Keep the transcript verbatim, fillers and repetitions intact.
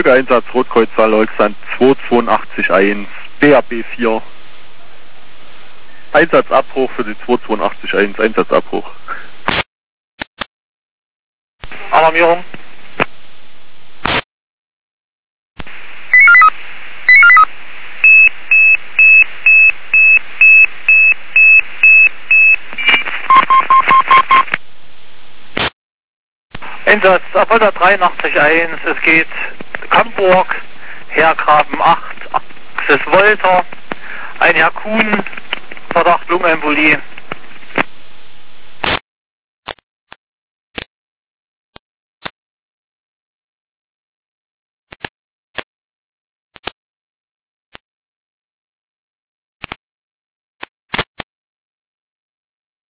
Folgeeinsatz Rotkreuzzahl Holzland zwei zwei acht eins, B A B vier. Einsatzabbruch für die zwei zwei acht eins, Einsatzabbruch. Alarmierung. Einsatz Apollo dreiundachtzig eins, es geht Kamburg, Hergraben acht, Axis Wolter, ein Herr Kuhn, Verdacht Lungenembolie.